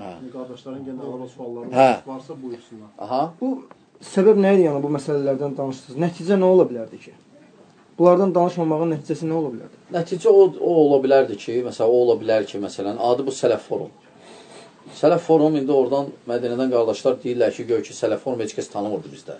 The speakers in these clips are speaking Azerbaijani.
Qardaşların gəndə araba sualları varsa buyursunlar. Aha. Bu səbəb nə idi, yəni bu məsələlərdən danışdınız? Nəticə nə ola bilərdi ki? Bunlardan danışmamağın nəticəsi nə ola bilərdi? Nəticə o ola bilərdi ki, məsələn, o ola bilər ki, məsələn, adı bu Sələf Forum. Sələf Forum, indi oradan Mədinədən qardaşlar deyirlər ki, gör ki, Sələf Forum heç kəs tanımırdı bizdə.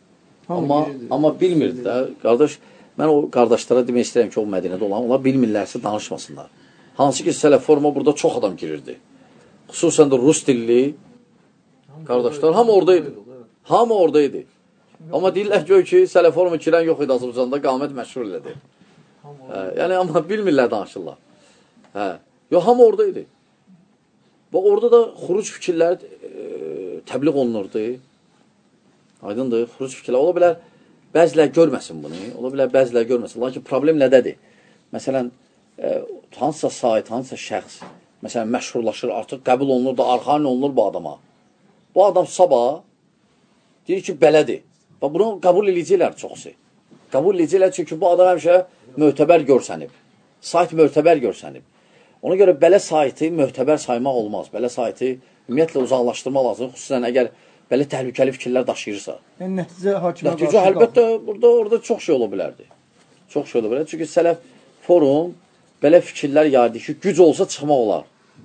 Amma bilmirdi də, qardaş, mən o qardaşlara demək istəyirəm ki, o Mədinədə olan, onlar bilmirlərsə danışmasınlar. Hansı ki, Sələf Foruma burada çox adam girirdi. Xüsusən də Rus dilli qardaşlar, hamı oradaydı. Hamı oradaydı. Amma deyirlər ki, Sələf Foruma girən yox idi Azərbaycanda, qamət məşhur elədi. Yəni, amma bilmirlər danışırlar. Yox, hamı oradaydı. Və orada da xuruc fikirlər təbliğ olunurdu. Aydındır, xuruc fikirlər. Ola bilər, bəzilər görməsin bunu. Ola bilər, bəzilər görməsin. Lakin problem nədədir? Məsələn, hansısa sayt, hansısa şəxs, məsələn, məşhurlaşır, artıq qəbul olunur da, arxain olunur bu adama. Bu adam sabah deyir ki, belədir. Və bunu qəbul edəcəklər çoxsu. Qəbul edəcəklər çünki bu adam həmişə möhtəbər görsənib. Sayt möhtəbər görsənib. Ona görə belə saytı möhtəbər saymaq olmaz. Belə saytı ümumiyyətlə uzaqlaşdırmaq lazım. Xüsusən əgər belə təhlükəli fikirlər daşıyırsa. Yəni, nəticə hakimə qarşı qalır. Əlbəttə, orada çox şey ola bilərdi. Çox şey ola bilərdi. Çünki Sələf Forum belə fikirlər yaydı ki, güc olsa çıxmaq olar.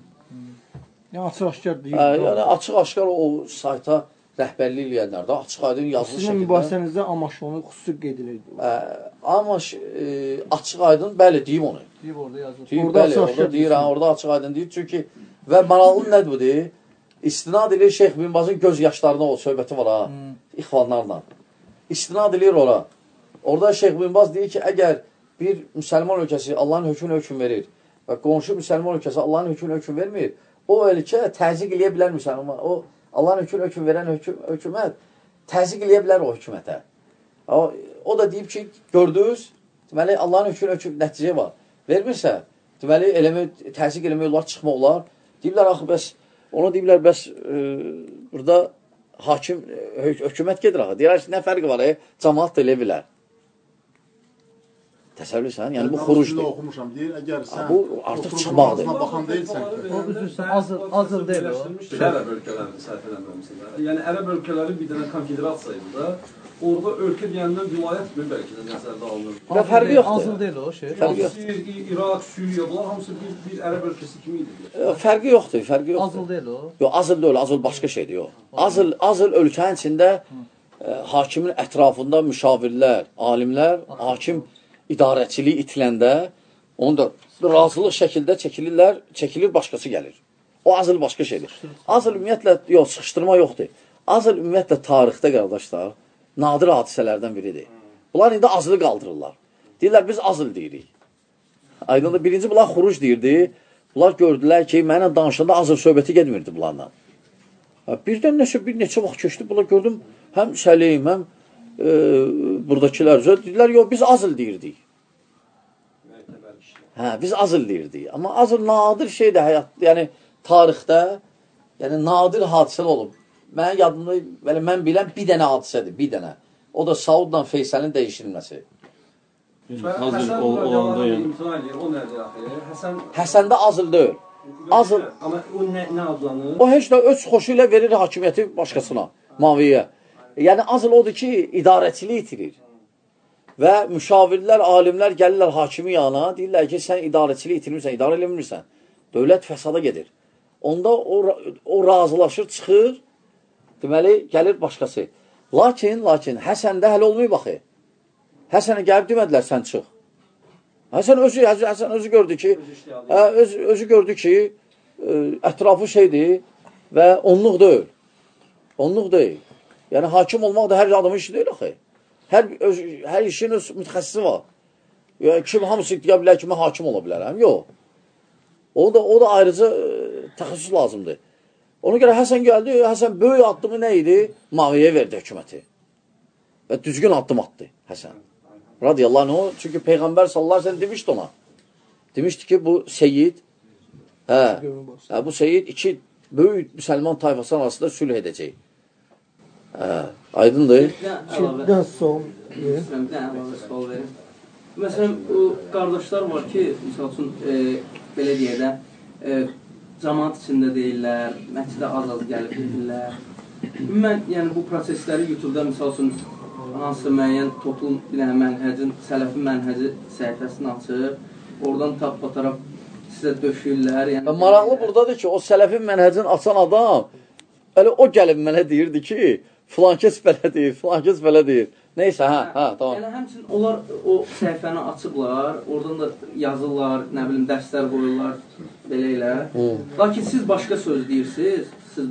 Yəni, açıq-aşkar deyil. Yəni, açıq-aşkar o sayta rəhbərlik eləyənlər də açıq aydın yazılı şəkildə. Sizin mübahisənizdə amaşonu xüsusi qeyd edirdi. Amaş açıq aydın, bəli, deyib onu. Deyib orada yazılır. Orada açıq aydın deyib. Çünki və maraqlı nədir budur? İstinad edir Şeyx bin Bazın göz yaşlarına o söhbəti var ha, ixvanlarla. İstinad edir ora. Orada Şeyx bin Baz deyir ki, əgər bir müsəlman ölkəsi Allahın hökmünə hökm verir və qonşu müsəlman ölkəsi Allahın hökmünə hökm vermir, o ölkə təzyiq eləyə bilər müsəlman. O Allahın hökm verən hökumət təzyiq eləyə bilər o hökumətə. O da deyib ki, gördünüz, deməli, Allahın hökm nəticəyə var. Vermirsə, deməli, təzyiq eləmək olar, çıxmaq olar. Deyiblər, axı, bəs, ona deyiblər, bəs, burada hakim, hökumət gedir, axı. Deyirlər ki, nə fərqi var, cəmaat da elə bilər. Təsəvvürsən, yəni bu xurucdur. Oxumuşam, deyir, əgər sən artıq çıxmaqdır. Baxan deyilsən ki, azıl deyil o. Ərəb ölkələrini səhv eləməmizdə. Yəni, Ərəb ölkələri bir dənə konfederasiyaydı da, orada ölkə deyəndən vilayət mi bəlkə də nəzərdə alınır? Və fərqi yoxdur. Azıl deyil o şey. Mısır, İraq, Suriya, bunlar hamısı bir Ərəb ölkəsi kimi idi. Fərqi yoxdur, fərqi yoxdur. Azıl deyil o. Yox, azıl deyil, azıl başqa şeydir, yox. Azıl ölkənin içində hakimin ətrafında müşavirlər, alimlər, hakim idarəçilik itiləndə onu da razılıq şəkildə çəkilir, başqası gəlir. O azıl başqa şeydir. Azıl ümumiyyətlə, yox, sıxışdırma yoxdur. Azıl ümumiyyətlə tarixdə, qardaşlar, nadir hadisələrdən biridir. Bunlar indi azılı qaldırırlar. Deyirlər, biz azıl deyirik. Aydındır, birinci bunlar xuruc deyirdi. Bunlar gördülər ki, mənə danışanda azıl söhbəti gedmirdi bunlarla. Birdən bir neçə vaxt keçdi, bunlar gördüm, həm Səlim, həm buradakilər deyirlər, yox, biz azıl deyirdik. Biz azıl deyirdik. Amma azıl nadir şeydir həyat, yəni tarixdə, yəni nadir hadisələr olub. Mənim yadımda, mən bilən bir dənə hadisədir, bir dənə. O da Saudla Feysalin dəyişilməsi. Həsən radiyalarını imtina edir, o nədir axı? Həsəndə azıl deyil. Azıl. Amma o nə adlanır? O heç də öz xoşu ilə verir hakimiyyəti başqasına, Maviyə. Yəni, azıl odur ki, idarəçilik itirir. Və müşavirlər, alimlər gəlirlər hakimi yanına, deyirlər ki, sən idarəçilik itirmirsən, idarə eləmirsən. Dövlət fəsada gedir. Onda o razılaşır, çıxır, deməli, gəlir başqası. Lakin, Həsəndə hələ olmayıb baxı. Həsənə gəlib demədilər, sən çıx. Həsən özü gördü ki, özü gördü ki, ətrafı şeydir və onluq deyil. Onluq deyil. Yəni, hakim olmaq da hər adamın işi deyil, axı. Hər işin öz mütəxəssisi var. Kim hamısı deyə bilər ki, mən hakim ola bilərəm? Yox. O da ayrıca təxəssüs lazımdır. Ona görə Həsən gəldi, Həsən böyük addımı nə idi? Maviyə verdi hökuməti. Və düzgün addım atdı Həsən. Radiyallahu anh, çünki Peyğəmbər sallallahu aleyhi ve sellem demişdi ona. Demişdi ki, bu Seyyid, bu Seyyid iki böyük müsəlman tayfası arasında sülh edəcək. Aydındır. Şimdiden son. Məsələn, o qardaşlar var ki, misal üçün, belə deyək də, cəmaat içində deyirlər, məscidə az-az gəlib gedirlər. Mən yəni bu prosesləri YouTube-da misal üçün hansısa müəyyən toplum mənhəcin, sələfi mənhəci səhifəsini açır, oradan tap-pataraq sizə döşürlər. Yəni, maraqlı buradadır ki, o sələfi mənhəcin açan adam, o gəlib mənə deyirdi ki, filan kəs belə deyir, filan kəs belə deyir. Neysə, tamam. Yəni, həmçinin onlar o səhifəni açıblar, oradan da yazırlar, nə bilim, dərslər qoyurlar, belə elə. Lakin siz başqa söz deyirsiniz,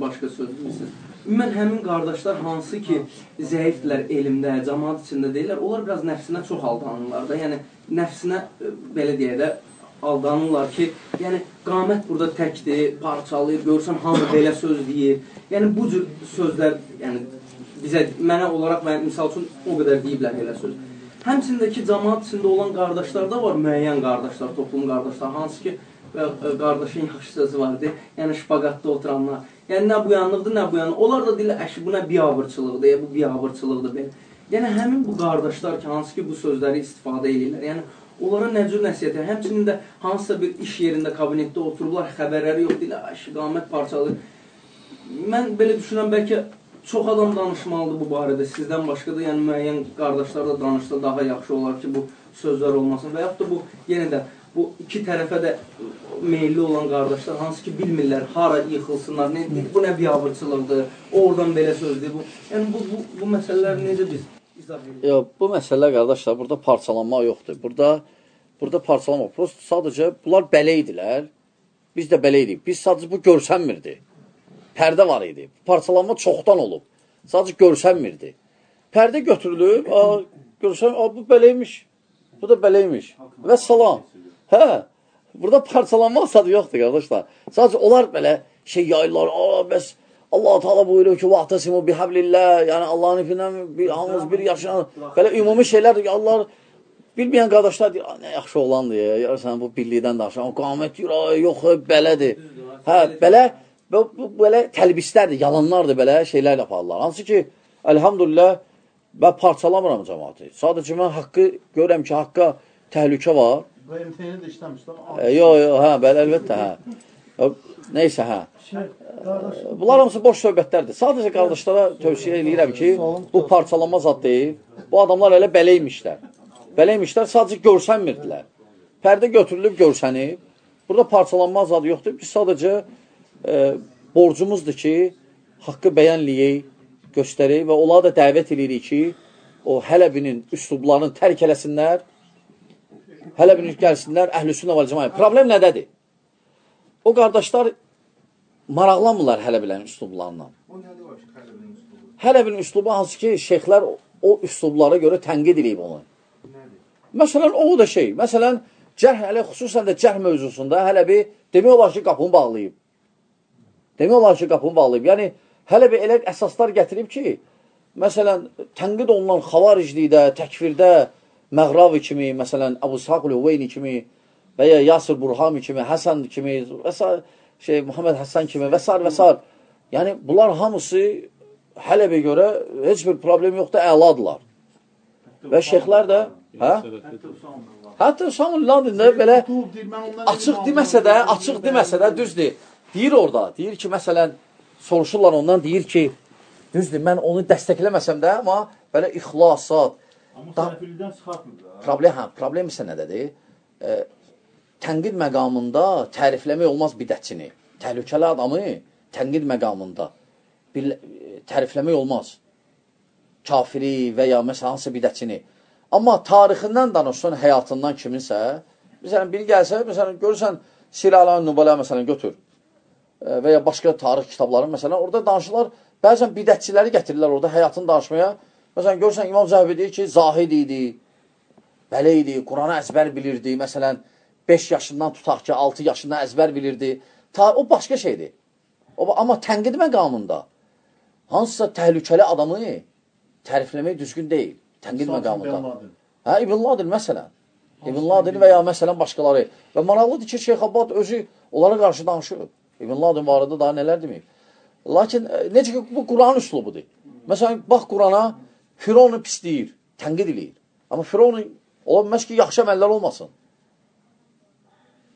Ümumən, həmin qardaşlar hansı ki, zəifdirlər elmdə, cəmaat içində deyirlər, onlar biraz nəfsinə çox aldanırlar da. Yəni, nəfsinə, belə deyək də, aldanırlar ki, yəni, qamət burada təkdir, parçalayır, görürsən, hamı belə söz deyir. Yəni, bu cür sözlər, yəni, bizə, mənə olaraq, misal üçün, o qədər deyiblər elə söz. Həmçində ki, cəmaat içində olan qardaşlar da var, müəyyən qardaşlar, toplum qardaşlar, hansı ki, qardaşın yaxşı sözü vardı, yəni şpaqatda oturanlar. Yəni, nə bu yanlıqdır, nə bu yanlıqdır. Onlar da deyirlər, bu nə biabırçılıqdır, bu biabırçılıqdır, belə. Yəni, həmin bu qardaşlar ki, hansı ki, bu sözləri istifadə edirlər, yəni, onlara nə cür nəsiyyət edir? Həmçinin də hansısa bir iş yerində, kabinetdə otururlar, xəbərləri yox deyirlər, qamət parçalı. Mən belə düşünürəm, bəlkə çox adam danışmalıdır bu barədə, sizdən başqa da, yəni müəyyən qardaşlar da danışsa daha yaxşı olar ki, bu sözlər olmasın. Və yaxud da bu, yenə də, bu iki tərəfə də meyilli olan qardaşlar, hansı ki, bilmirlər, hara yıxılsınlar, bu nə biabırçılıqdır, oradan belə sözdür. Yəni, bu məsələlər necə biz izah edirik? Yox, bu məsələlər, qardaşlar, burada parçalanma yoxdur. Burada parçalanma. Prosto sadəcə, bunlar belə idilər, biz də belə idik. Biz sadəcə bu görsənmirdi. Pərdə var idi. Parçalanma çoxdan olub. Sadəcə görsənmirdi. Pərdə götürülüb, görsən, bu beləymiş, bu da beləymiş. Və salam. Burada parçalanma asadı yoxdur, qardaşlar. Sadəcə, onlar belə şey yayırlar, bəs Allah-u Teala buyuruyor ki, vaxtasimu bihablillah, yəni Allahın ipindən yalnız bir yaşayan, belə ümumi şeylər, Allah bilməyən qardaşlar deyir, nə yaxşı oğlandır ya, yarısan bu birlikdən danışan, qamət deyir, yox, belədir. Belə təlbislərdir, yalanlardır, belə şeylər yaparlar. Hansı ki, əlhamdülillah, mən parçalamıram cəmaatı. Sadəcə, mən haqqı görürəm ki, haqqa təhlükə var. Və imtihani də işləmişlər. Bəli, əlbəttə, Neysə, Bunlar hamısı boş söhbətlərdir. Sadəcə qardaşlara tövsiyə edirəm ki, bu parçalanma zad deyil. Bu adamlar elə beləymişlər. Beləymişlər, sadəcə görsənmirdilər. Pərdə götürülüb, görsənib. Burada parçalanma zadı yoxdur. Biz sadəcə borcumuzdur ki, haqqı bəyənliyik, göstərək və onlara da dəvət edirik ki, o Hələbinin üslublarını tərk eləsinlər, Hələbinin gəlsinlər, əhlüsünnə vəl cəmaət. Problem nədədir? O qardaşlar maraqlanmırlar Hələbinin üslublarından. O nədir var ki, Hələbinin üslubu? Hələbinin üslubu hansı ki, şeyxlər o üslublara görə tənqid edib onu. Məsələn, o da şey. Məsələn, xüsusən də cərh mövzusunda Hələbi demək olar ki, qapını bağlayıb. Yəni, Hələbi elə əsaslar gətirib ki, məsələn, tənqid olunan xavariclikdə, təkfirdə, Məğravi kimi, məsələn, Əbu Saqul Hüveyni kimi və ya Yasir Burhami kimi, Həsən kimi, Muhammed Həsən kimi və s. Yəni, bunlar hamısı Hələbə görə heç bir problem yoxdur, əladılar. Və şeyxlər də, hətta Üsamul Ladində belə açıq deməsə də, düzdür. Deyir orada, deyir ki, məsələn, soruşurlar ondan, deyir ki, düzdür, mən onu dəstəkləməsəm də, amma belə ixlasat, amma sələfilidən çıxartmır. Problem isə nədədir? Tənqid məqamında tərifləmək olmaz bidətçini. Təhlükəli adamı tənqid məqamında tərifləmək olmaz. Kafiri və ya məsələn, hansı bidətçini. Amma tarixindən danışsın, həyatından kiminsə, məsələn, biri gəlsə, məsələn, görürsən, Sirəlan Nübələ, məsələn, götür və ya başqa tarix kitabları, məsələn, orada danışırlar, bəzən bidətçiləri gətirirlər orada həyatını danışmaya. Məsələn, görürsən, İmam Zəhbi deyir ki, zahid idi, belə idi, Quranı əzbər bilirdi, məsələn, 5 yaşından tutaq ki, 6 yaşından əzbər bilirdi. O başqa şeydir. Amma tənqid məqamında hansısa təhlükəli adamı tərifləmək düzgün deyil. Tənqid məqamında. İbn Ladin, məsələn. İbn Ladin və ya məsələn başqaları. Və maraqlıdır ki, Şeyx Abbad özü onlara qarşı danışır. İbn Ladin barədə daha nələr deməyib. Lakin, necə ki, bu Quran üslubudur. Məsələn, bax Qurana, Fironu pisləyir, tənqid eləyir. Amma Fironu ola bilməz ki, yaxşı əməllər olmasın.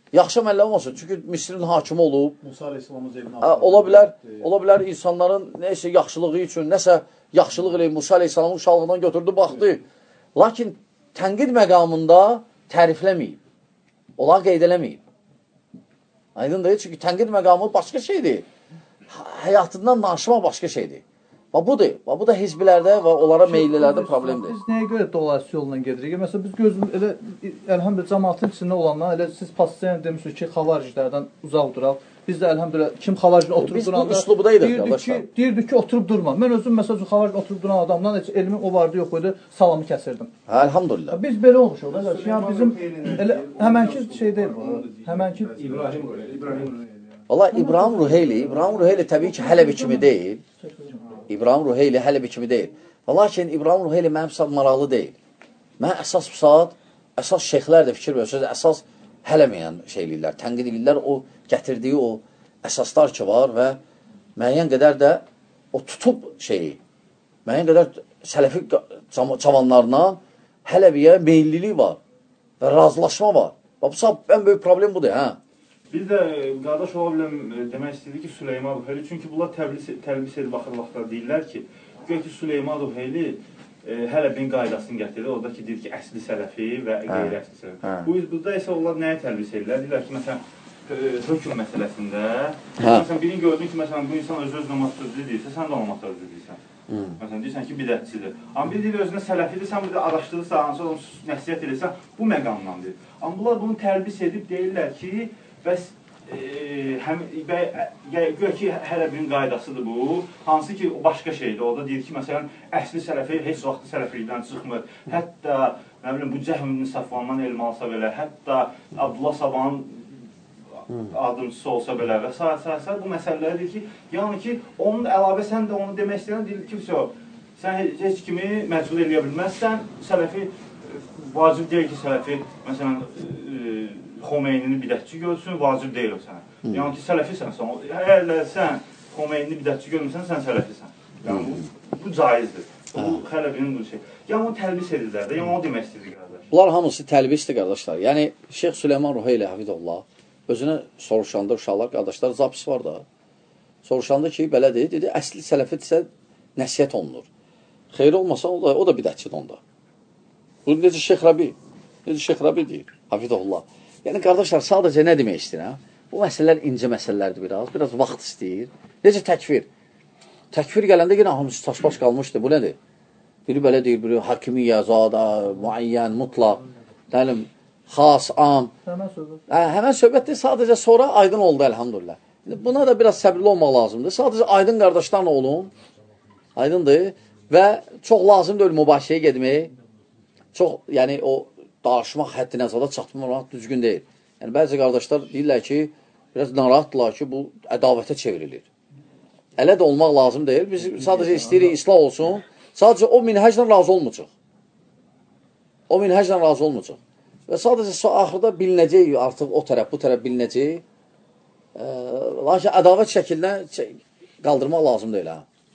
Yaxşı əməllər olmasın. Çünki Misrin hakimi olub. Musa Aleyhisselamın evinə Ola bilər insanların nəsə yaxşılığı üçün, nəsə yaxşılıq eləyib Musa Aleyhisselamın uşaqlığından götürdü, baxdı. Lakin tənqid məqamında tərifləməyib. Ola qeyd eləməyib. Aydındır. Çünki tənqid məqamı başqa şeydir. Həyatından danışmaq başqa şeydir. Və budur. Və bu da hizbilərdə və onlara meyillilərdə problemdir. Biz nəyə görə dolayısı yolla gedirik? Məsələn, biz gözümüz elə, əlhamdülillah, cəmaatın içində olanlar, elə siz pasiyan demişsiniz ki, xavariclərdən uzaq duraq. Biz də əlhamdülillah, kim xavariclə oturub duranda... Biz bu üslubdaydıq, qardaşlar. Deyirdik ki, oturub durma. Mən özüm, məsələn, xavariclə oturub duran adamdan heç elmin o vardı, yox idi, salamı kəsirdim. Əlhamdülillah. Biz belə olmuşuq. Yəni, bizim elə, həmənki şey deyil bu. Həmənki... Valla İbrahim Ruheyli təbii ki, Hələbi kimi deyil. İbrahim Ruheyli Hələbi kimi deyil. Və lakin İbrahim Ruheyli mənim saat maraqlı deyil. Mən əsas bu saat, əsas şeyxlər də fikir verirsiniz, əsas Hələməyən şeylirlər, tənqid edirlər, o gətirdiyi o əsaslar ki var və müəyyən qədər də o tutub şeyi, müəyyən qədər sələfi cavanlarla Hələbiyə meyillilik var və razılaşma var. Və bu saat ən böyük problem budur, hə? Biz də qardaş ola biləm demək istədik ki, Süleyman Ruheyli, çünki bunlar təlbis edib vaxtlar deyirlər ki, gör ki, Süleyman Ruheyli Hələbin qaydasını gətirir, orada ki, deyir ki, əsli sələfi və qeyri-əsli sələfi. Burada isə onlar nəyə təlbis edirlər? Deyirlər ki, məsələn, hökm məsələsində, məsələn, birini gördün ki, məsələn, bu insan öz namaz sözlü deyirsə, sən də namaz sözlü deyirsən. Məsələn, deyirsən ki, bidətçidir. Amma bir deyir, özünə sələfidir, sən bir də araşdırırsan, hansı onu nəsiyyət edirsən, bu məqamdan deyir. Amma bunlar bunu təlbis edib deyirlər ki, bəs gör ki, Hələbin qaydasıdır bu, hansı ki, o başqa şeydir. Orada deyir ki, məsələn, əsli sələfi heç vaxtı sələfilikdən çıxmır. Hətta, nə bilim, bu Cəhmin Safvandan elm alsa belə, hətta Abdullah Sabanın adımçısı olsa belə və s. Bu məsələləri deyir ki, yəni ki, onun əlavə sən də onu demək istəyən deyir ki, sən heç kimi məcbur eləyə bilməzsən, sələfi, vacib deyil ki, sələfi, məsələn, Xomeynini bidətçi görsün, vacib deyil o sənə. Yəni ki, sələfisən sən. Əgər sən Xomeynini bidətçi görmürsən, sən sələfisən. Yəni, bu caizdir. Bu Hələbinin bu şey. Yəni, onu təlbis edirlər də, yəni onu demək istədik, qardaş. Bunlar hamısı təlbisdir, qardaşlar. Yəni, Şeyx Süleyman Ruheyli, Hafidullah, özünə soruşanda uşaqlar, qardaşlar, zapis var da. Soruşanda ki, belədir, dedi, əsli sələfidirsə nəsiyyət olunur. Xeyri olmasa, o da bidətçidir onda. Bu, necə Şeyx Rabi deyir, Hafidullah. Yəni, qardaşlar, sadəcə nə demək istəyir? Bu məsələlər incə məsələlərdir biraz vaxt istəyir. Necə təkfir? Təkfir gələndə yenə hamısı çaşbaş qalmışdır. Bu nədir? Biri belə deyir, biri hakimiyyə, zada, müəyyən, mutlaq, dəlim, xas, am. Həmən söhbətdir, sadəcə sonra aydın oldu, əlhamdülillah. Buna da biraz səbirli olmaq lazımdır. Sadəcə aydın qardaşlarla olun, aydındır və çox lazım deyil mübahisəyə gedmək. Çox, yəni o danışmaq həddinə zada çatmamaq düzgün deyil. Yəni, bəzi qardaşlar deyirlər ki, biraz narahatdırlar ki, bu ədavətə çevrilir. Elə də olmaq lazım deyil. Biz sadəcə istəyirik, islah olsun. Sadəcə o minhəclə razı olmayacaq. O minhəclə razı olmayacaq. Və sadəcə axırda bilinəcək, artıq o tərəf, bu tərəf bilinəcək. Lakin ədavət şəkildə qaldırmaq lazım deyil.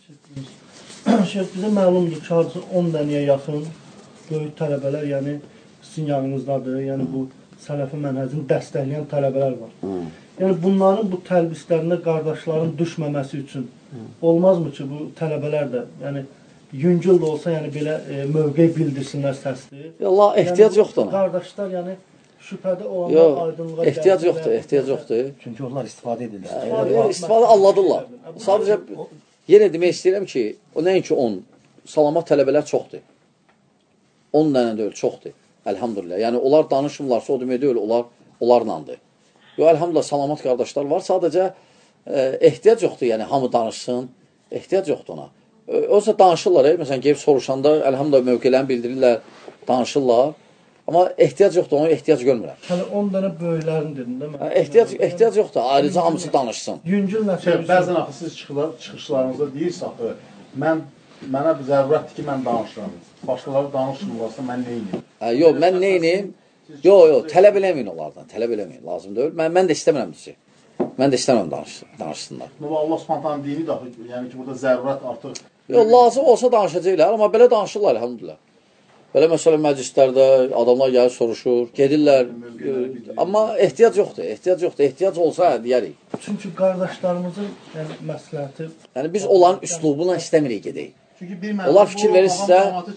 Şeyh, bizə məlumdur ki, hardasa 10 dənəyə yaxın böyük tələbələr, yəni sizin yanınızdadır, yəni bu sələfi mənhəcini dəstəkləyən tələbələr var. Yəni bunların bu təlbislərində qardaşların düşməməsi üçün olmazmı ki, bu tələbələr də, yəni yüngül də olsa, yəni belə mövqe bildirsinlər səsli. Allah, ehtiyac yoxdur ona. Qardaşlar, yəni şübhədə olanlar aydınlığa gəlir. Ehtiyac yoxdur. Çünki onlar istifadə edirlər. İstifadə anladırlar. Sadəcə yenə demək istəyirəm ki, o nəinki 10, salamat tələbələr çoxdur. 10 dənə deyil, çoxdur. Əlhamdülillah. Yəni, onlar danışmırlarsa, o demək deyil, onlarlandır. Yox, əlhamdülillah, salamat qardaşlar var. Sadəcə ehtiyac yoxdur, yəni hamı danışsın. Ehtiyac yoxdur ona. Oysa danışırlar, məsələn, gelib soruşanda, əlhamdülillah, mövqələrini bildirirlər, danışırlar. Amma ehtiyac yoxdur, ona ehtiyac görmürəm. Hələ 10 dənə böyüklərini dedin, değil mi? Ehtiyac yoxdur, ayrıca hamısı danışsın. Yüngül nəticə. Bəzən axı siz çıxışlarınızda deyirsiniz, axı, mənə bir zərurətdir ki, mən danışıram. Başqaları danışmırlarsa, mən neyim? Yox, mən neyim? Yox, tələb eləməyin onlardan, tələb eləməyin, lazım deyil. Mən də istəmirəm ki, mən də istəmirəm danışsınlar. Allah spontan dini də, yəni ki, burada zərurət artıq... Yox, lazım olsa danışacaqlar, amma belə danışırlar, əlhamdülillah. Belə məsələn məclislərdə adamlar gəlir soruşur, gedirlər. Amma ehtiyac yoxdur, ehtiyac yoxdur. Ehtiyac olsa deyərik. Çünki qardaşlarımızın yəni, məsləhəti... Yəni biz onların üslubuna istəmirik gedək. Çünki onlar fikir verirsə,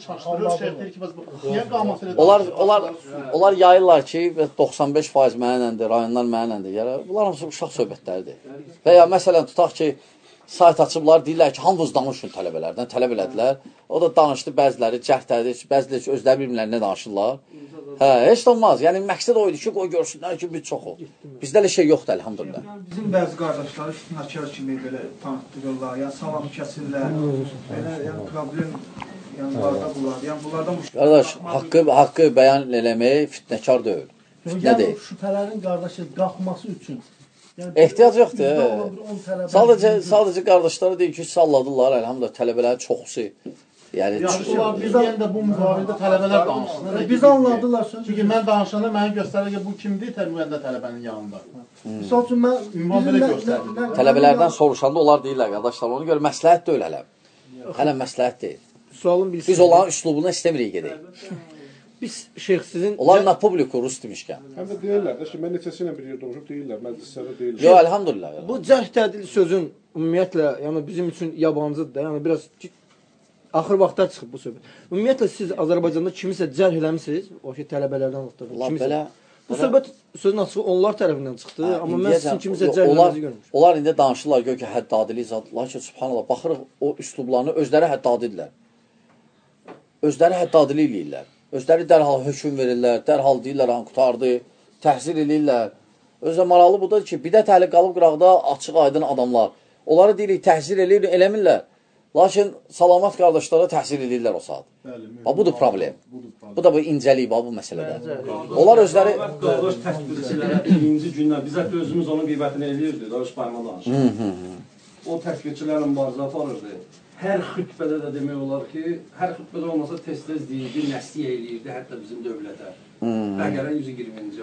onlar yayırlar ki, 95% mənəndir, rayonlar mənəndir. Yəni, bunlar hamısı uşaq söhbətləridir. Və ya məsələn, tutaq ki, sayt açıblar, deyirlər ki, hamınız danışın tələbələrdən, tələb elədilər. O da danışdı, bəziləri cəhdədir, bəziləri özləri bilmirlər nə danışırlar. Hə, heç də olmaz. Yəni, məqsəd o idi ki, qoy görsünlər ki, biz çoxuq. Bizdə elə şey yoxdur, əlhamdülillah. Bizim bəzi qardaşları fitnəkar kimi belə tanıtdırırlar, yəni salam kəsirlər, belə yəni problem yəni varda bunlar. Yəni bunlardan bu qardaş, haqqı bəyan eləmək fitnəkar deyil. Fitnə deyil. Şübhələrin qardaşı qalxması üçün ehtiyac yoxdur. Sadəcə qardaşları deyil ki, salladılar, əlhamdülillah, tələbələri çoxusu. Yəni, biz də bu müqavilədə tələbələr danışsın. Biz anladılar. Çünki mən danışanda mənə göstərir ki, bu kimdir tərbiyəndə tələbənin yanında. Misal üçün, ünvan belə göstərir. Tələbələrdən soruşanda onlar deyirlər, qardaşlar, ona görə məsləhət deyil hələ. Hələ məsləhət deyil. Biz onların üslubuna istəmirik gedək. Biz şeyx sizin... Onlar na publiku rus demişkən. Həm də deyirlər də, mən neçəsi ilə bir yerdə oluşub deyirlər, məclislərdə deyirlər. Yox, əlhamdülillah. Bu cərh tədil sözün ümumiyyətlə, yəni bizim üçün yabancıdır da, yəni biraz axır vaxtlar çıxıb bu söhbət. Ümumiyyətlə siz Azərbaycanda kimisə cərh eləmisiniz, o ki, tələbələrdən belə. Bu söhbət sözün açığı onlar tərəfindən çıxdı, amma mən sizin kimisə cərh eləməzi görmüşüm. Onlar indi danışırlar, gör ki, həddadilik zadırlar ki, subhanallah, baxırıq o üslublarını özləri həddadidirlər. Özləri həddadilik eləyirlər. Özləri dərhal hökm verirlər, dərhal deyirlər, qutardı, təhsil eləyirlər. Özə maraqlı budur ki, bidət əhli qalıb qıraqda açıq aydın adamlar. Onları deyirik, təhsil eləyir, eləmirlər. Lakin salamat qardaşlara təhsil eləyirlər o saat. Budur problem. Bu da bu incəlik var bu məsələdə. Onlar özləri... Qardaş təkbirçilərə birinci gündən, biz hətta özümüz onun qeybətini eləyirdik, Darış Bayma danışır. O təkbirçilərlə mübarizə aparırdı. Hər xütbədə də demək olar ki, hər xütbədə olmasa tez-tez deyirdi, nəsliyə eləyirdi, hətta bizim dövlətə. Bəqərə 120-ci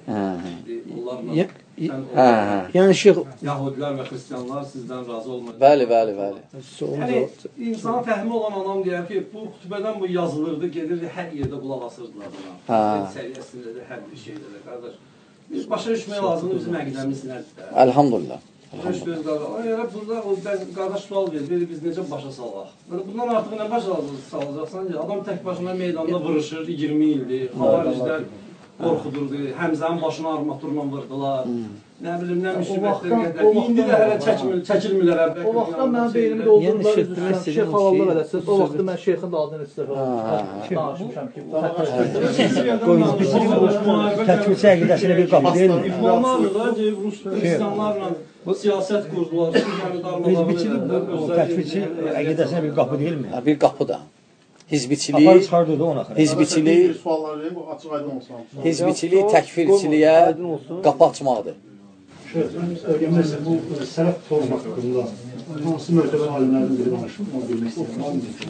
ay yəni. Yahudilər və xristiyanlar sizdən razı olmayın. Bəli. Yəni, insana fəhmi olan adam deyər ki, bu xütbədən bu yazılırdı, gelirdi, hər yerdə qulaq asırdılar buna. Səriyyəsində də, hər bir şeydə də, qardaş. Biz başa düşmək lazımdır, bizim əqidəmiz nədir? Əlhamdülillah. Burada qardaş sual verir, biz necə başa salaq? Bundan artıq nə başa salacaqsan ki, adam tək başına meydanda vuruşur, 20 ildir, xavariclər qorxudurdu, Həmzənin başına armaturla vurdular, nə bilim, nə müsibətlər qədər. İndi də hələ çəkilmirlər. O vaxtdan mənim beynimdə olduğumlar üzrə şeyx halallar eləsiniz. O vaxtda mən şeyxin də adını istəyirəm. Danışmışam ki, təkbirçi əqidəsinə bir qapı deyil mi? İxvanlarla da Rus xristiyanlarla siyasət qurdular. Təkbirçi əqidəsinə bir qapı deyil mi? Bir qapı da. Hizbiçilik, təkfirçiliyə qapı açmaqdır. Bu sələf forum haqqında hansı möhtəbər alimlərdən biri danışır?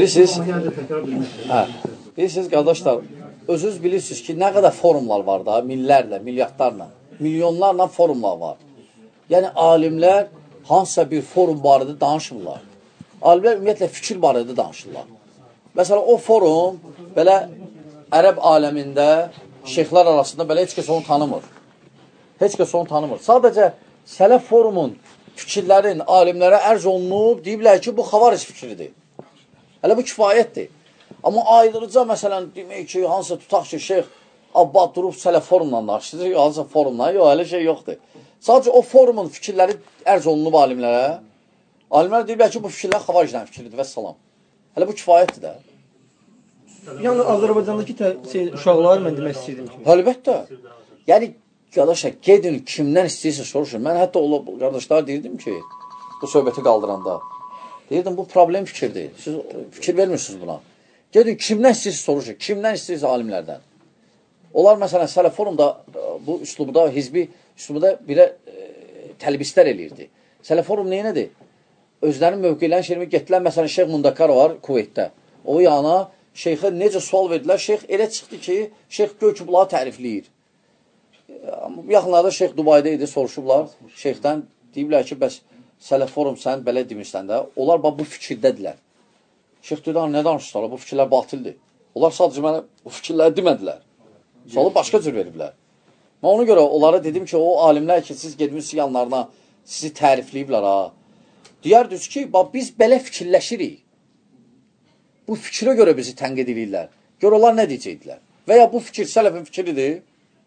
Bilirsiniz, qardaşlar, özünüz bilirsiniz ki, nə qədər forumlar var da, millərlə, milyardlarla, milyonlarla forumlar var. Yəni, alimlər hansısa bir forum barədə danışmırlar. Alimlər ümumiyyətlə fikir barədə danışırlar. Məsələn, o forum belə ərəb aləmində şeyxlər arasında belə heç kəs onu tanımır. Heç kəs onu tanımır. Sadəcə sələf forumun fikirlərin alimlərə ərz olunub, deyiblər ki, bu xavaric fikridir. Hələ bu kifayətdir. Amma ayrıca, məsələn, demək ki, hansısa tutaq ki, şeyx Abbad durub sələf forumla danışır, hansısa forumla, yox, hələ şey yoxdur. Sadəcə o forumun fikirləri ərz olunub alimlərə. Alimlər deyiblər ki, bu fikirlər xavaricdən fikridir və salam. Hələ bu kifayətdir də. Yəni, Azərbaycandakı uşaqları mən demək istəyirdim ki. Əlbəttə. Yəni, qardaşlar, gedin kimdən istəyirsə soruşun. Mən hətta o qardaşlar deyirdim ki, bu söhbəti qaldıranda. Deyirdim, bu problem fikirdir. Siz fikir vermirsiniz buna. Gedin kimdən istəyirsə soruşun. Kimdən istəyirsə alimlərdən. Onlar, məsələn, sələf forumda bu üslubda, hizbi üslubda birə təlbislər eləyirdi. Sələf forum neynədir? Özlərinin mövqelərin şeyini getdilər, məsələn, Şeyx Mundakar var Kuveytdə. O yana şeyxə necə sual verdilər, şeyx elə çıxdı ki, şeyx göy ki, bunları tərifləyir. Yaxınlarda şeyx Dubayda idi, soruşublar şeyxdən, deyiblər ki, bəs sələf forum sən belə demişsən də, onlar bu fikirdədirlər. Şeyx dedi, nə danışırlar, bu fikirlər batildir. Onlar sadəcə mənə bu fikirləri demədilər. Sualı başqa cür veriblər. Mən ona görə onlara dedim ki, o alimlər ki, siz gedmişsiniz yanlarına, sizi tərifləyiblər ha. Deyərdiniz ki, biz belə fikirləşirik. Bu fikrə görə bizi tənqid edirlər. Gör, onlar nə deyəcəkdilər? Və ya bu fikir sələfin fikridir.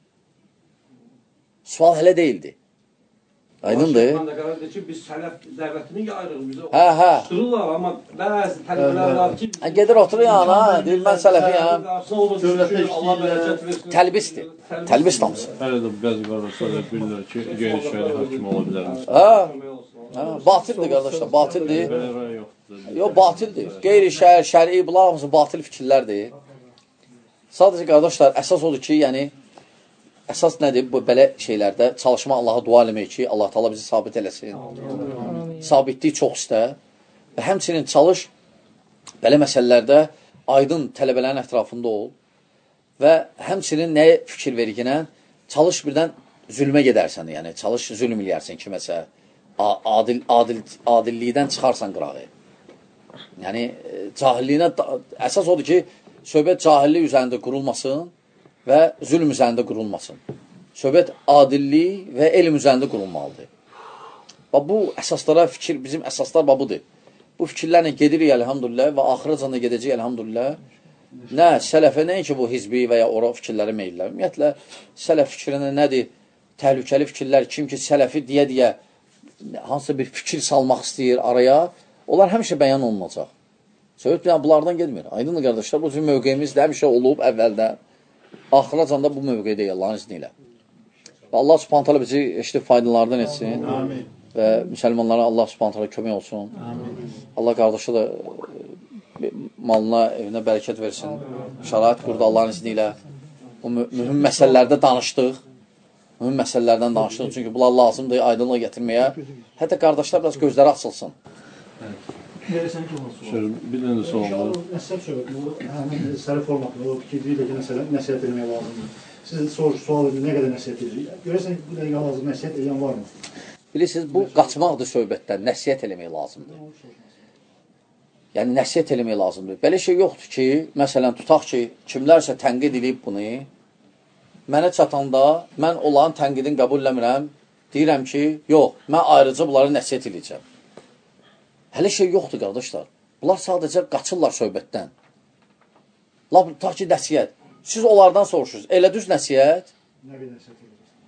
Sual hələ deyildi. Aydındır. Mən də qərar edir ki, biz sələf dəvətini yayırıq bizə. Tuttururlar, amma bəzi tələbələr var ki... Gedir oturur yana, deyir, mən sələfiyəm. Təlbisdir. Təlbis namısı. Hələ də bəzi qardaşlar bilirlər ki, qeyri-şəri hakim ola bilərmiş. Batildir, qardaşlar, batildir. Yox, batildir. Qeyri-şəri, şəri, bunlar hamısı batil fikirlərdir. Sadəcə, qardaşlar, əsas odur ki, yəni, əsas nədir? Bu belə şeylərdə çalışma Allaha dua eləmək ki, Allah Taala bizi sabit eləsin. Sabitliyi çox istə. Və həmçinin çalış belə məsələlərdə aydın tələbələrin ətrafında ol. Və həmçinin nəyə fikir verginə? Çalış birdən zülmə gedərsən. Yəni, çalış zülm eləyərsən kiməsə. Adillikdən çıxarsan qırağı. Yəni, cahilliyinə əsas odur ki, söhbət cahillik üzərində qurulmasın və zülm üzərində qurulmasın. Söhbət adillik və elm üzərində qurulmalıdır. Və bu əsaslara fikir, bizim əsaslar budur. Bu fikirlərlə gedirik, əlhamdülillah, və axıracan da gedəcək, əlhamdülillah. Nə, sələfə nəinki bu hizbi və ya ora fikirləri meyillər. Ümumiyyətlə, sələf fikrinə nədir? Təhlükəli fikirlər, kim ki, sələfi deyə hansısa bir fikir salmaq istəyir araya, onlar həmişə bəyan olunacaq. Söhbət bunlardan gedmir. Aydınlı qardaşlar, bu cür mövqeyimiz də həmişə olub əvvəldən. Axıracan da bu mövqeydəyik Allahın izni ilə. Və Allah subhanət hala bizi eşitib faydalardan etsin. Amin. Və müsəlmanlara Allah subhanət hala kömək olsun. Amin. Allah qardaşa da malına, evinə bərəkət versin. Şərait qurdu Allahın izni ilə. Bu mühüm məsələlərdə danışdıq. Mühüm məsələlərdən danışdıq. Çünki bunlar lazımdır aydınlığa gətirməyə. Hətta qardaşlar biraz gözləri açılsın. Bir dənə də sual var. Nəsiyyət söhbəti, bu sərif formatlı, o fikirliyi də nəsiyyət etməyə lazımdır. Siz sual edin, nə qədər nəsiyyət edirik? Görəsən, bu dəqiqə hazır nəsiyyət edən varmı? Bilirsiniz, bu qaçmaqdır söhbətdən, nəsiyyət eləmək lazımdır. Yəni, nəsiyyət eləmək lazımdır. Belə şey yoxdur ki, məsələn, tutaq ki, kimlərsə tənqid edib bunu, mənə çatanda, mən onların tənqidini qəbul eləmirəm, deyirəm ki, yox, mən ayrıca bunları nəsiyyət eləyəcəm. Hələ şey yoxdur, qardaşlar. Bunlar sadəcə qaçırlar söhbətdən. Lab, tutaq ki, nəsiyyət. Siz onlardan soruşursunuz. Elə düz nəsiyyət? Nə qədər nəsiyyət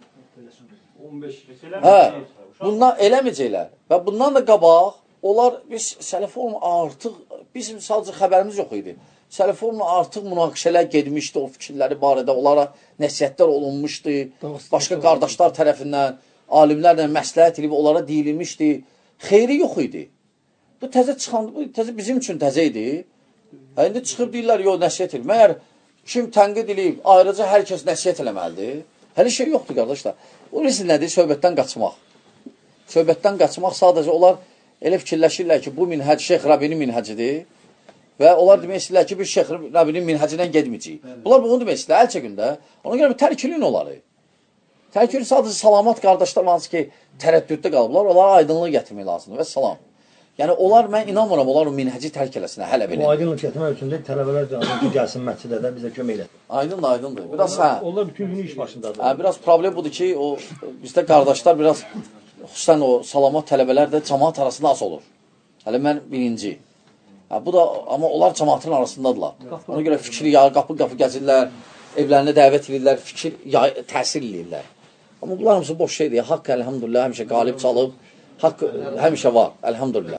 edəcək? Hə, bundan eləməyəcəklər. Və bundan da qabaq, onlar, biz sələform artıq, bizim sadəcə xəbərimiz yox idi. Sələformla artıq münaqişələr gedmişdi o fikirləri barədə, onlara nəsiyyətlər olunmuşdu. Başqa qardaşlar tərəfindən, alimlərlə məsləhət edib, onlara deyilmişdi. Xeyri yox idi. Bu təzə çıxan, bu təzə bizim üçün təzə idi. İndi çıxıb deyirlər, yox, nəsiyyət edin. Məyər kim tənqid edib, ayrıca hər kəs nəsiyyət eləməlidir. Hələ şey yoxdur, qardaşlar. O risk nədir? Söhbətdən qaçmaq. Söhbətdən qaçmaq sadəcə onlar elə fikirləşirlər ki, bu minhəc Şeyx Rəbinin minhəcidir və onlar demək istəyirlər ki, biz Şeyx Rəbinin minhəcindən gedməyəcəyik. Bunlar bunu demək istəyirlər, əl çəkində. Ona görə tərkilin onları. Tərkilin sadəcə salamat qardaşlar hansı ki, tərəddüddə qalıblar, onlara aydınlıq gətirmək lazımdır və salam. Yəni, onlar, mən inanmıram, onlar o minhəci tərk eləsinə, hələ belə. Bu aydınlıq gətirmək üçün də tələbələr gəlsin məscidə də bizə kömək eləsin. Aydındır, aydındır. Biraz, onlar bütün günü iş başındadır. Biraz problem budur ki, bizdə qardaşlar biraz, xüsusən o salamat tələbələr də cəmaat arasında az olur. Hələ mən birinci. Bu da, amma onlar cəmaatın arasındadırlar. Ona görə fikri yağır, qapı-qapı gəzirlər, evlərində dəvət edirlər, fikir təsir edirlər. Amma bunlar hamısı boş şeydir. Haqq, əlhamdülillah, həmişə qalib çalıb, haqq həmişə var, əlhamdülillah.